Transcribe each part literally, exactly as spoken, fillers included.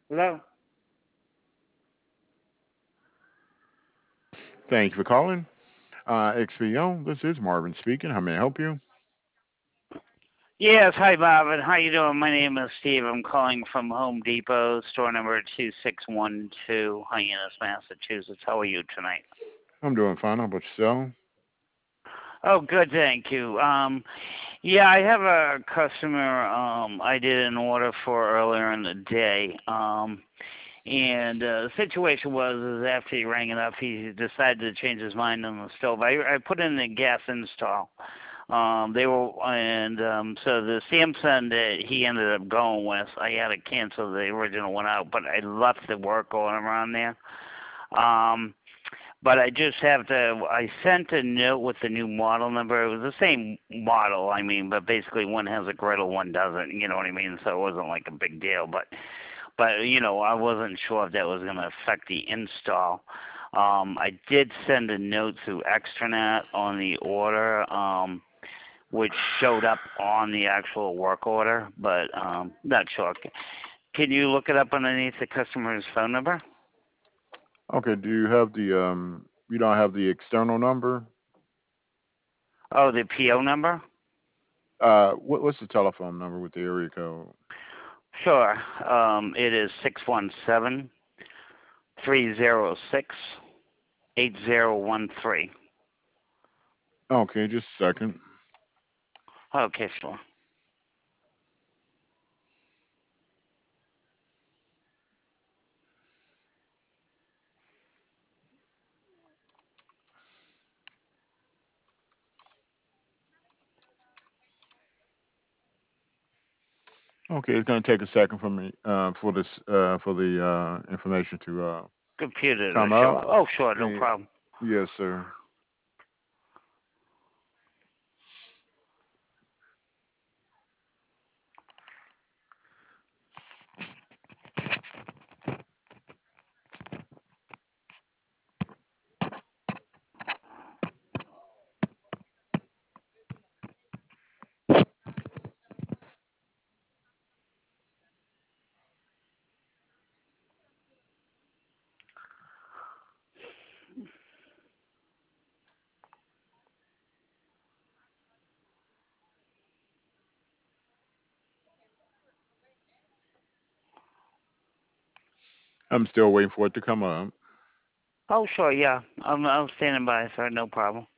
Hello? Thank you for calling. Uh, X P O, this is Marvin speaking. How may I help you? Yes, hi Bob, and how you doing? My name is Steve. I'm calling from Home Depot, store number two six one two, Hyannis, Massachusetts. How are you tonight? I'm doing fine. How about yourself? Oh, good, thank you. Um, yeah, I have a customer um I did an order for earlier in the day. Um, and uh, the situation was is after he rang it up, he decided to change his mind on the stove. I I put in the gas install. Um, they were, and um, so the Samsung that he ended up going with, I had to cancel the original one out, but I left the work order on there. Um, but I just have to. I sent a note with the new model number. It was the same model, I mean, but basically one has a griddle, one doesn't. You know what I mean? So it wasn't like a big deal. But but you know, I wasn't sure if that was going to affect the install. Um, I did send a note to Extranet on the order. Um, which showed up on the actual work order, but um, not sure. Can you look it up underneath the customer's phone number? Okay. Do you have the um? You don't have the external number? Oh, the P O number? Uh, what, what's the telephone number with the area code? Sure. Um, it is six one seven three zero six eight zero one three. Okay, just a second. Okay, sure. Okay, it's gonna take a second for me uh for this uh for the uh information to uh Computer to come show up. up. Oh, sure, no Eh, problem. Yes, sir. I'm still waiting for it to come up. Oh, sure, yeah. I'm, I'm standing by, sir. No problem.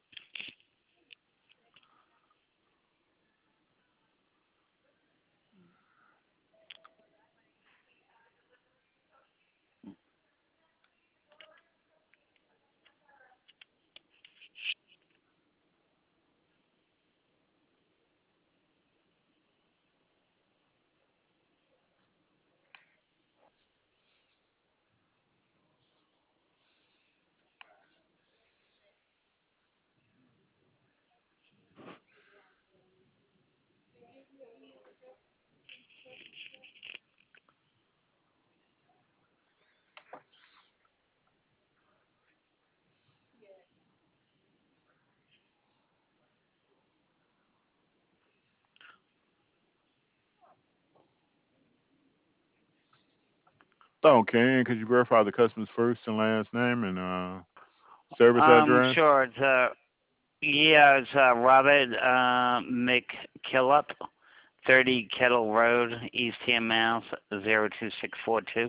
Okay, and could you verify the customer's first and last name and uh service Um, address? sure. It's uh, yeah, it's uh, Robert uh, McKillop, thirty Kettle Road, Eastham, Mass. Zero two six four two.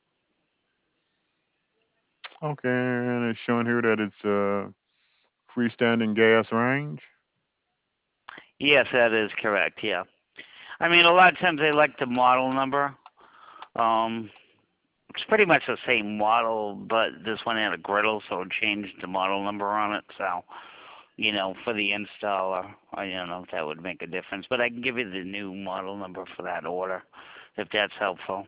Okay, and it's showing here that it's uh freestanding gas range. Yes, that is correct. Yeah. I mean, a lot of times they like the model number. Um, it's pretty much the same model, but this one had a griddle, so it changed the model number on it. So, you know, for the installer, I don't know if that would make a difference, but I can give you the new model number for that order, if that's helpful.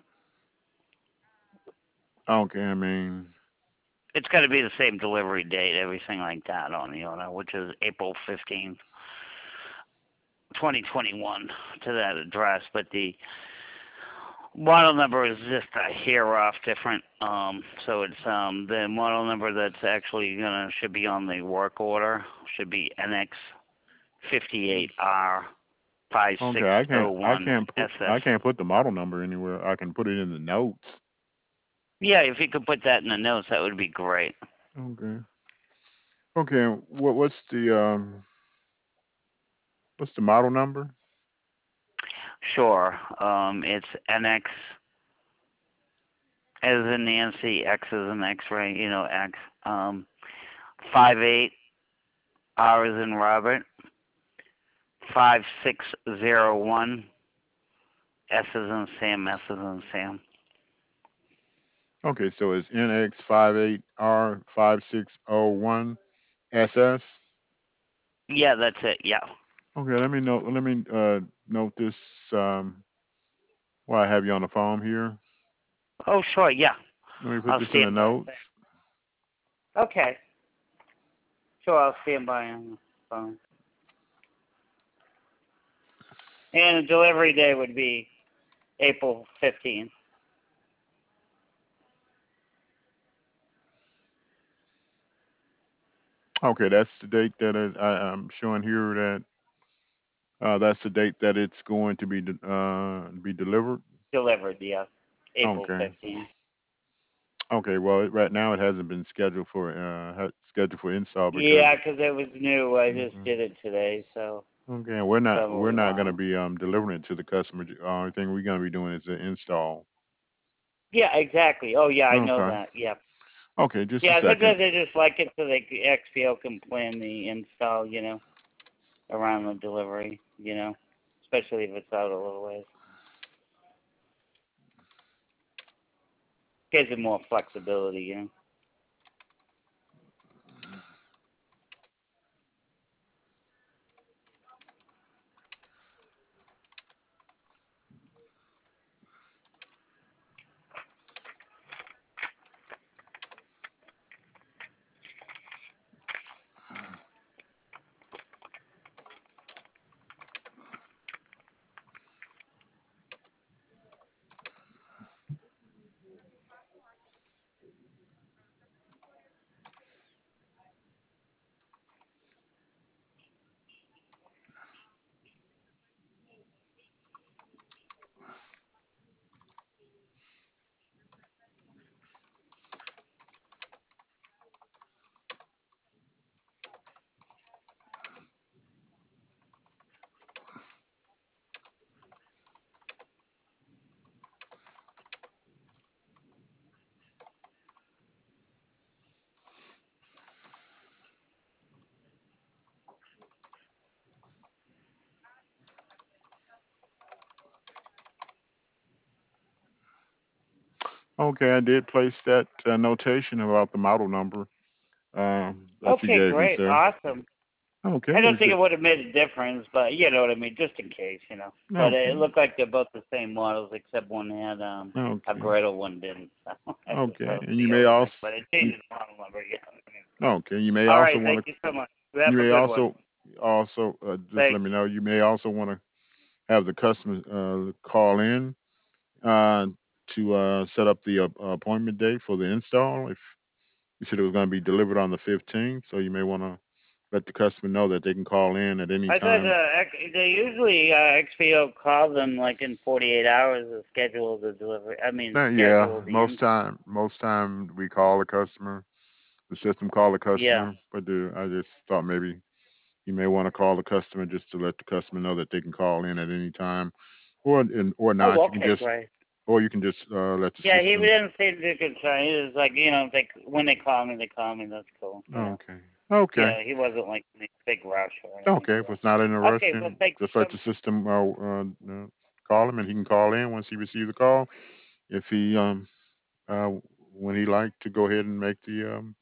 Okay, I mean, It's got to be the same delivery date, everything like that on the order, which is April fifteenth, twenty twenty-one to that address, but the model number is just a hair off different. Um, so it's um the model number that's actually gonna should be on the work order should be N X fifty-eight R Okay, I can't I five six oh one can't put S S. I can't put the model number anywhere. I can put it in the notes. Yeah, if you could put that in the notes, that would be great. Okay. Okay. What what's the um what's the model number? Sure. Um, it's N X as in Nancy, X as in X-ray, you know, X. Um, five eight R as in Robert, five six zero one S as in Sam, S as in Sam. Okay, so it's N X five eight R five six zero one S S. Yeah, that's it. Yeah. Okay, let me know. Let me uh, note this um, while I have you on the phone here. Oh, sure. Yeah. Let me put I'll this in the stand by. notes. Okay. Sure, I'll stand by on the phone. And the delivery day would be April fifteenth. Okay, that's the date that it, I, I'm showing here that uh, that's the date that it's going to be de- uh, be delivered. Delivered, yeah. April Okay. fifteenth. Okay. Well, it, right now it hasn't been scheduled for uh, ha- scheduled for install because. Yeah, 'cause it was new. I just Mhm. did it today, so. Okay, and we're not we're So, not going to um, be um, delivering it to the customer. The only thing we're going to be doing is the install. yeah, exactly. Oh, yeah, I know Okay. that. Yeah. Okay, just a Yeah, second. sometimes they just like it so they c- X P O can plan the install, you know, around the delivery, you know, especially if it's out a little ways. Gives it more flexibility, you know. Okay, I did place that uh, notation about the model number um, that you Okay, gave me, great. sir. Awesome. Okay, I don't is think it it would have made a difference, but you know what I mean, just in case, you know. But okay? it looked like they're both the same models, except one had um a Okay, griddle, one didn't. So that was okay, the, and you the may only also thing. But it you, changes the model number, you know what I mean. okay. You may All also right, want thank to you so much. You you have a may good one. also also uh, just let Thanks. me know. You may also want to have the customer uh, call in uh, to uh, set up the uh, appointment date for the install. If you said it was going to be delivered on the fifteenth, so you may want to let the customer know that they can call in at any I thought time. uh, X- they usually uh, X P O calls them like in forty-eight hours to schedule the delivery. I mean, Uh, yeah, schedule the most in. time, most time we call the customer. The system call the Yeah. customer, but the, I just thought maybe you may want to call the customer just to let the customer know that they can call in at any time, or in, or not. Oh, You can okay, just, great. or you can just uh, let the Yeah, he system. didn't seem too concerned. He was like, you know, they when they call me, they call me. That's cool. You know. Okay, okay, Yeah, he wasn't like in a big rush or anything. okay. If So. it's not in a rush, Okay, well, then thank just you let so the much. system uh, uh, uh, call him, and he can call in once he receives the call. If he um uh when he like to go ahead and make the um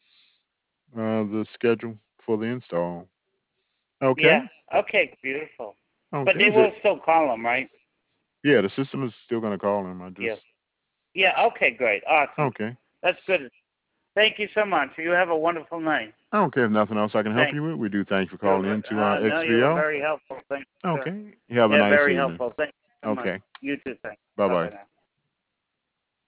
uh the schedule for the install. Okay, Yeah. Okay, beautiful. But okay. they Is will it? still call him, right? Yeah, the system is still going to call him. I just Yeah. Yeah. Okay, great. Awesome. okay. That's good. Thank you so much. You have a wonderful night. Okay, if nothing else I can help Thanks. you with, we do thank you for You're calling ver- in to uh, uh, no, you were X V O. very helpful. Thank you, sir. Okay, you have a Yeah, nice very evening. helpful. Thank you so much. Okay, You too. Thanks. bye Bye bye. bye now.